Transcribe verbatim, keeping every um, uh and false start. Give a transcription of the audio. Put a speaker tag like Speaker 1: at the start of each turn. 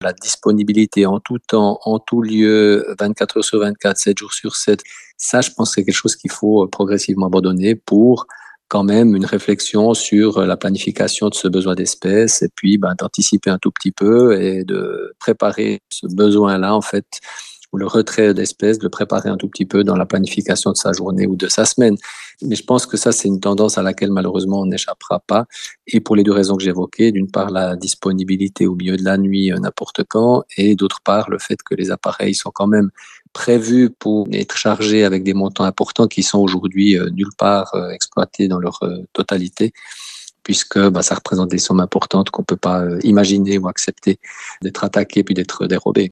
Speaker 1: la disponibilité en tout temps, en tout lieu, vingt-quatre heures sur vingt-quatre, sept jours sur sept, ça, je pense que c'est quelque chose qu'il faut progressivement abandonner pour quand même une réflexion sur la planification de ce besoin d'espèces et puis ben, d'anticiper un tout petit peu et de préparer ce besoin-là, en fait, ou le retrait d'espèces, de le préparer un tout petit peu dans la planification de sa journée ou de sa semaine. Mais je pense que ça, c'est une tendance à laquelle malheureusement on n'échappera pas. Et pour les deux raisons que j'évoquais, d'une part la disponibilité au milieu de la nuit n'importe quand, et d'autre part le fait que les appareils sont quand même prévus pour être chargés avec des montants importants qui sont aujourd'hui euh, nulle part euh, exploités dans leur euh, totalité, puisque bah, ça représente des sommes importantes qu'on ne peut pas euh, imaginer ou accepter d'être attaqué puis d'être dérobé.